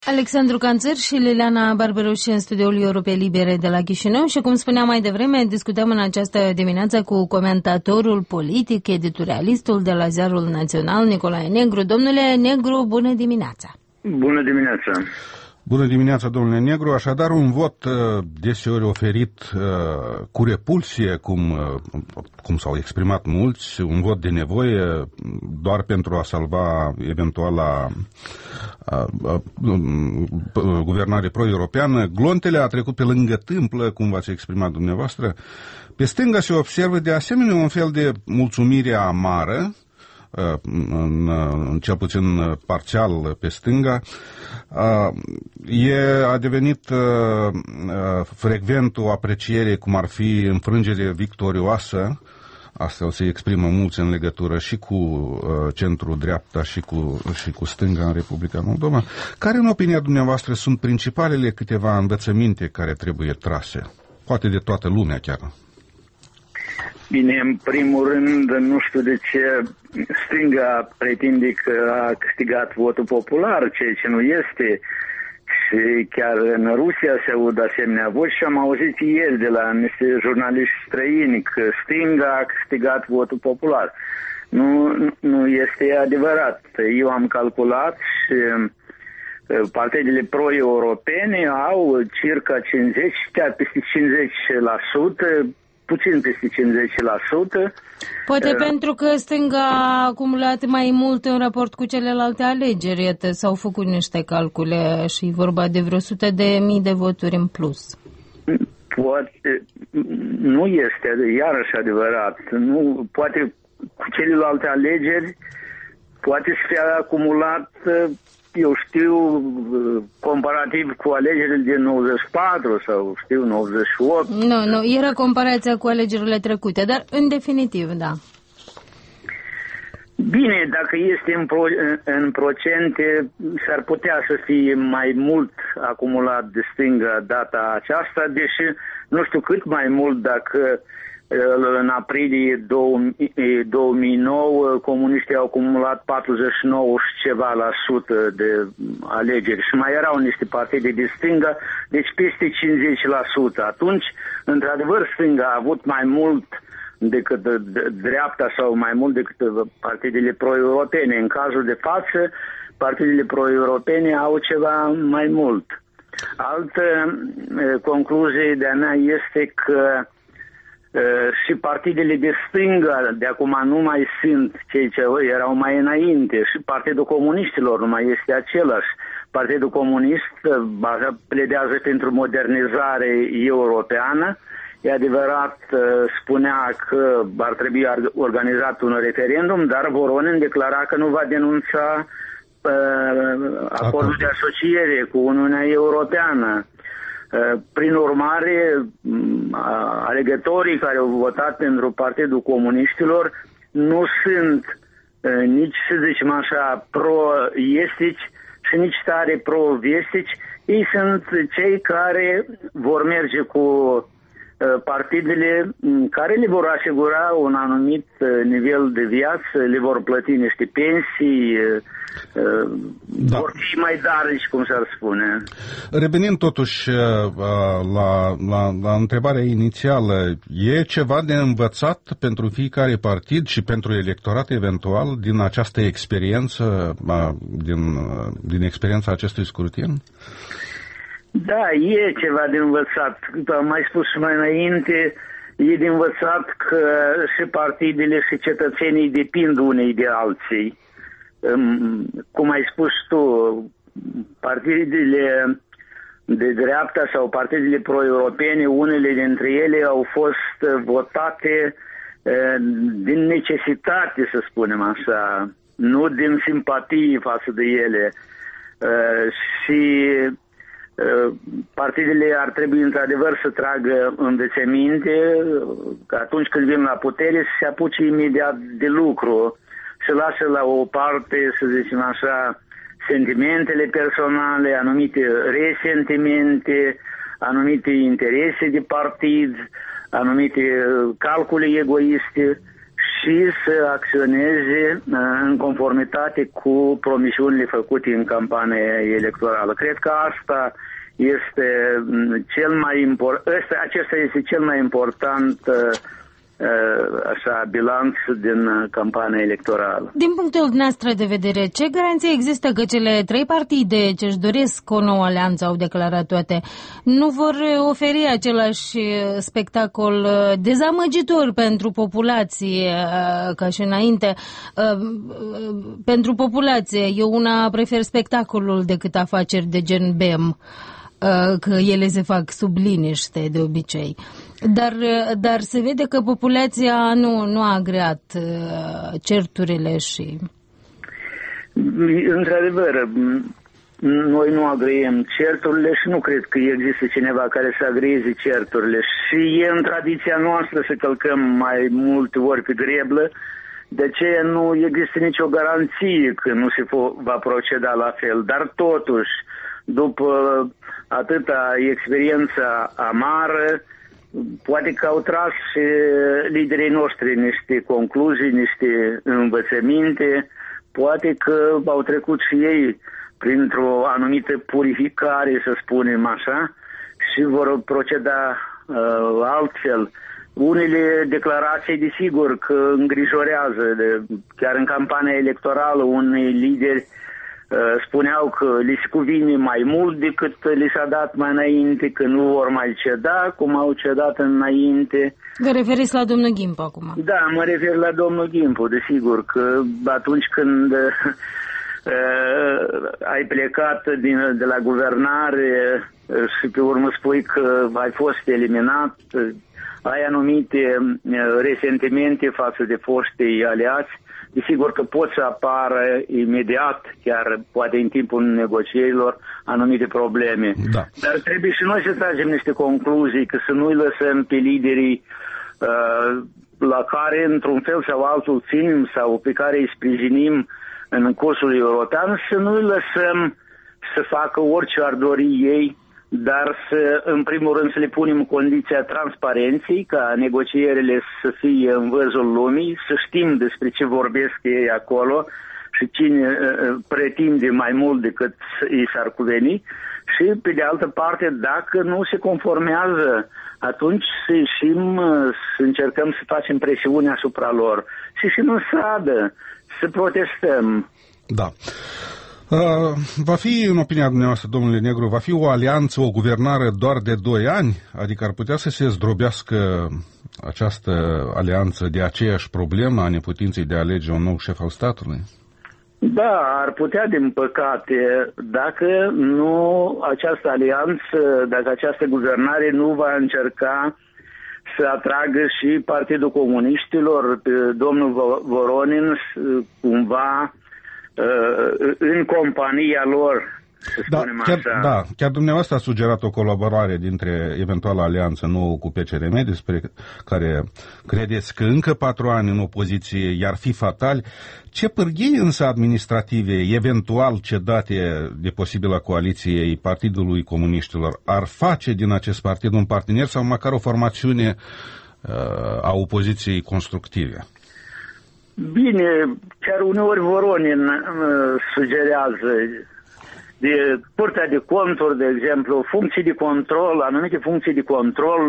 Alexandru Canțăr și Liliana Barberuș în studioul Europei Libere de la Chișinău și, cum spuneam mai devreme, discutăm în această dimineață cu comentatorul politic, editorialistul de la Ziarul Național, Nicolae Negru. Domnule Negru, bună dimineața! Bună dimineața! Bună dimineața, domnule Negru. Așadar, un vot deseori oferit cu repulsie, cum s-au exprimat mulți, un vot de nevoie doar pentru a salva eventuala guvernare pro-europeană. Glontele a trecut pe lângă tâmplă, cum v-ați exprimat dumneavoastră. Pe stânga se observă de asemenea un fel de mulțumire amară, cel puțin parțial pe stânga. A devenit frecvent o apreciere cum ar fi înfrângere victorioasă. Asta o se exprimă mulți în legătură și cu centru-dreapta și cu stânga în Republica Moldova. Care, în opinia dumneavoastră, sunt principalele câteva învățăminte care trebuie trase? Poate de toată lumea chiar. Bine, în primul rând, nu știu de ce stânga pretinde că a câștigat votul popular, ceea ce nu este. Și chiar în Rusia se aud asemenea voci și am auzit ieri de la niște jurnaliști străini că stânga a câștigat votul popular. Nu este adevărat. Eu am calculat și partidele pro-europene au circa 50, chiar peste 50%, puțin peste 50%. Poate pentru că stânga a acumulat mai mult în raport cu celelalte alegeri. Iată, s-au făcut niște calcule și vorba de vreo 100.000 de voturi în plus. Poate, nu este iarăși adevărat. Nu, poate cu celelalte alegeri poate să fie acumulat, eu știu, comparativ cu alegerile din 94 sau 98. Nu, era comparația cu alegerile trecute, dar în definitiv, da. Bine, dacă este în procente, s-ar putea să fie mai mult acumulat de stânga data aceasta, deși nu știu cât mai mult dacă în aprilie 2009 comuniștii au acumulat 49 și ceva la sută de alegeri și mai erau niște partide de stânga, deci peste 50%. Atunci, într-adevăr, stânga a avut mai mult decât dreapta sau mai mult decât partidele pro-europene. În cazul de față, partidele pro-europene au ceva mai mult. Altă concluzie de-a mea este că și partidele de stânga de acum nu mai sunt cei ce erau mai înainte și Partidul Comuniștilor nu mai este același. Partidul Comunist pledează pentru modernizare europeană. E adevărat, spunea că ar trebui organizat un referendum, dar Voronin declara că nu va denunța acordul de asociere cu Uniunea Europeană. Prin urmare, alegătorii care au votat pentru Partidul Comuniștilor nu sunt nici, să zicem așa, pro-estici și nici tare pro-vestici. Ei sunt cei care vor merge cu partidele care le vor asigura un anumit nivel de viață, le vor plăti niște pensii, vor fi mai darnici, cum s-ar spune. Revenind totuși la întrebarea inițială, e ceva de învățat pentru fiecare partid și pentru electorat eventual din această experiență, din experiența acestui scrutin? Da, e ceva de învățat. Am mai spus și mai înainte, e de învățat că și partidele și cetățenii depind unei de alții. Cum ai spus tu, partidele de dreapta sau partidele pro-europene, unele dintre ele au fost votate din necesitate, să spunem așa, nu din simpatie față de ele. Și partidele ar trebui într-adevăr să tragă învățăminte că atunci când vin la putere să se apuce imediat de lucru, să lasă la o parte, să zicem așa, sentimentele personale, anumite resentimente, anumite interese de partid, anumite calcule egoiste și să acționeze în conformitate cu promisiunile făcute în campania electorală. Cred că asta este cel mai important, acesta este cel mai important bilanț din campania electorală. Din punctul dumneavoastră de vedere, ce garanție există că cele 3 partide ce își doresc o nouă alianță, au declarat toate, nu vor oferi același spectacol dezamăgitor pentru populație ca și înainte? Pentru populație, eu una prefer spectacolul decât afaceri de gen BEM, că ele se fac sub liniște de obicei. Dar se vede că populația nu a agreat certurile și... Într-adevăr, noi nu agreiem certurile și nu cred că există cineva care să agreeze certurile. Și e în tradiția noastră să călcăm mai multe ori pe greblă, de aceea nu există nicio garanție că nu se va proceda la fel. Dar totuși, după atâta experiență amară, poate că au tras și liderii noștri niște concluzii, niște învățăminte, poate că au trecut și ei printr-o anumită purificare, să spunem așa, și vor proceda altfel. Unele declarații, desigur, că îngrijorează. Chiar în campania electorală, unei lideri spuneau că li se cuvine mai mult decât li s-a dat mai înainte, că nu vor mai ceda, cum au cedat înainte. Vă referiți la domnul Ghimpu acum? Da, mă refer la domnul Ghimpu, desigur, că atunci când ai plecat de la guvernare și pe urmă spui că ai fost eliminat, ai anumite resentimente față de foștii aliați, desigur că pot să apară imediat, chiar poate în timpul negocierilor, anumite probleme. Da. Dar trebuie și noi să tragem niște concluzii, că să nu-i lăsăm pe liderii la care, într-un fel sau altul, ținem sau pe care îi sprijinim în cursul european, să nu-i lăsăm să facă orice ar dori ei, dar să, în primul rând, să le punem condiția transparenței, ca negocierile să fie în văzul lumii, să știm despre ce vorbesc ei acolo și cine pretinde mai mult decât îi s-ar cuveni. Și, pe de altă parte, dacă nu se conformează, atunci să ieșim, să încercăm să facem presiune asupra lor. Să ieșim în stradă, să protestăm. Da. Va fi, în opinia dumneavoastră, domnule Negru, va fi o alianță, o guvernare doar de 2 ani? Adică ar putea să se zdrobească această alianță de aceeași problemă a neputinței de a alege un nou șef al statului? Da, ar putea, din păcate, dacă nu această alianță, dacă această guvernare nu va încerca să atragă și Partidul Comuniștilor, domnul Voronin, cumva în compania lor, să spunem așa. Da, chiar dumneavoastră a sugerat o colaborare dintre eventuala alianță nouă cu PCRM, despre care credeți că încă 4 ani în opoziție i-ar fi fatali. Ce pârghii însă administrative, eventual cedate de posibilă coaliției Partidului Comuniștilor, ar face din acest partid un partener sau măcar o formațiune a opoziției constructive? Bine, chiar uneori Voronin sugerează de Curtea de Conturi, de exemplu, funcții de control, anumite funcții de control,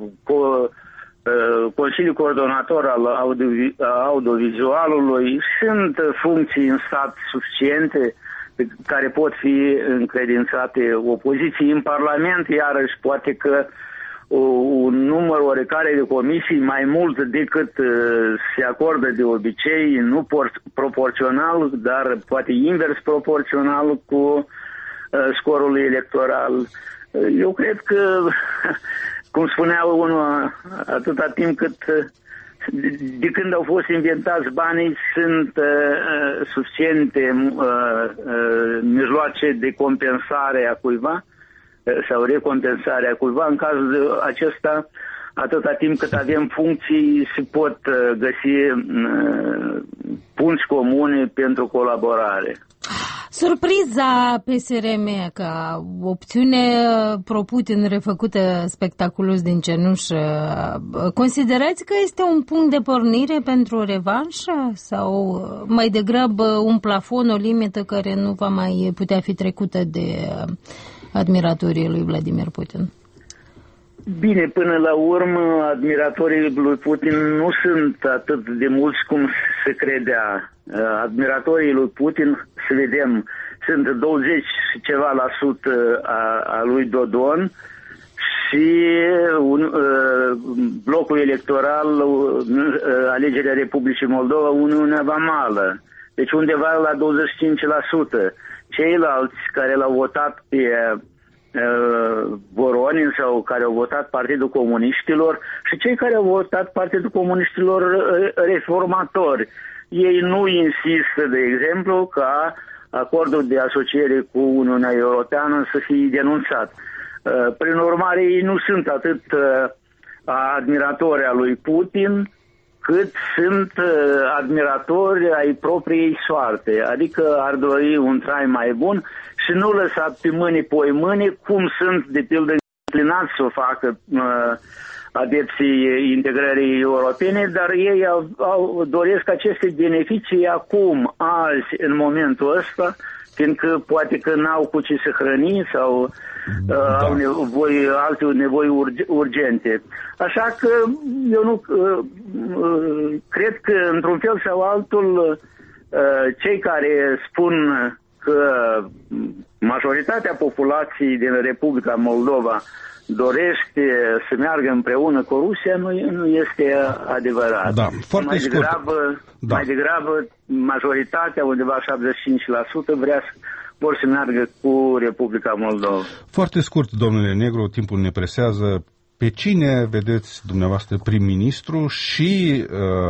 Consiliul Coordonator al audiovizualului, sunt funcții în stat suficiente care pot fi încredințate opoziției. În Parlament, iarăși, poate că un număr oarecare de comisii mai mult decât se acordă de obicei, nu proporțional, dar poate invers proporțional cu scorul electoral. Eu cred că, cum spunea unul, atâta timp cât de când au fost inventați banii, sunt suficiente mijloace de compensare a cuiva sau recompensarea cuiva. În cazul acesta, atâta timp cât avem funcții, se pot găsi punți comune pentru colaborare. Surpriza PSRM ca opțiune pro-Putin refăcută spectaculos din cenușă, considerați că este un punct de pornire pentru o revanșă sau mai degrabă un plafon, o limită care nu va mai putea fi trecută de admiratorii lui Vladimir Putin? Bine, până la urmă, admiratorii lui Putin nu sunt atât de mulți cum se credea. Admiratorii lui Putin, să vedem, sunt 20 și ceva la sută a lui Dodon și blocul electoral, alegerea Republicii Moldova, Uniunea Vamală. Deci undeva la 25%. Ceilalți care l-au votat pe Voronin sau care au votat Partidul Comuniștilor și cei care au votat Partidul Comuniștilor reformatori. Ei nu insistă, de exemplu, ca acordul de asociere cu Uniunea Europeană să fie denunțat. Prin urmare, ei nu sunt atât admiratori a lui Putin, cât sunt admiratori ai propriei soarte, adică ar dori un trai mai bun și nu lăsat pe mâini poimâni, cum sunt, de pildă, înclinați să o facă adepții integrării europene, dar ei doresc aceste beneficii acum, azi, în momentul ăsta, fiindcă poate că n-au cu ce să hrăni sau au alte nevoi urgente. Așa că eu nu cred că, într-un fel sau altul, cei care spun că majoritatea populației din Republica Moldova dorește să meargă împreună cu Rusia, nu este adevărat. Da, foarte scurt. Mai degrabă, majoritatea, undeva 75%, vor să meargă cu Republica Moldova. Foarte scurt, domnule Negru, timpul ne presează. Pe cine vedeți dumneavoastră prim-ministru și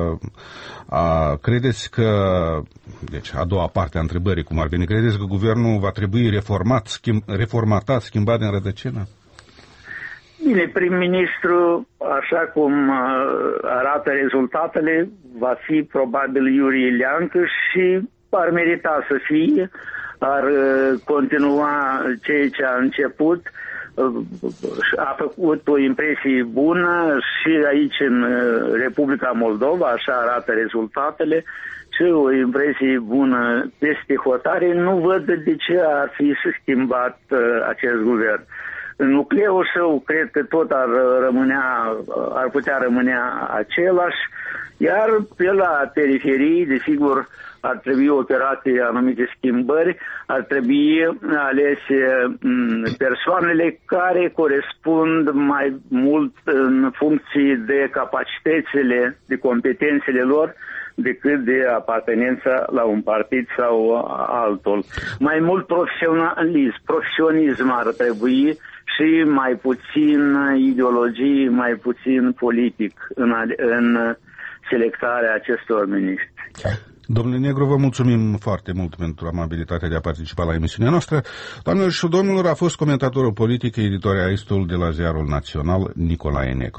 credeți că, deci a doua parte a întrebării, cum ar veni, credeți că guvernul va trebui reformatat, schimbat din rădăcină? Bine, prim-ministru, așa cum arată rezultatele, va fi probabil Iurie Leancă și ar merita să fie, ar continua ceea ce a început, a făcut o impresie bună și aici în Republica Moldova, așa arată rezultatele, și o impresie bună peste hotare. Nu văd de ce ar fi schimbat acest guvern. Nucleul său cred că tot ar putea rămânea același, iar pe la periferii, desigur, ar trebui operate anumite schimbări, ar trebui alese persoanele care corespund mai mult în funcție de capacitățile, de competențele lor, decât de apartenența la un partid sau altul. Mai mult profesionism ar trebui și mai puțin ideologie, mai puțin politic în selectarea acestor miniștri. Domnule Negru, vă mulțumim foarte mult pentru amabilitatea de a participa la emisiunea noastră. Doamnelor și domnilor, a fost comentatorul politic, editorialistul de la Ziarul Național, Nicolae Negru.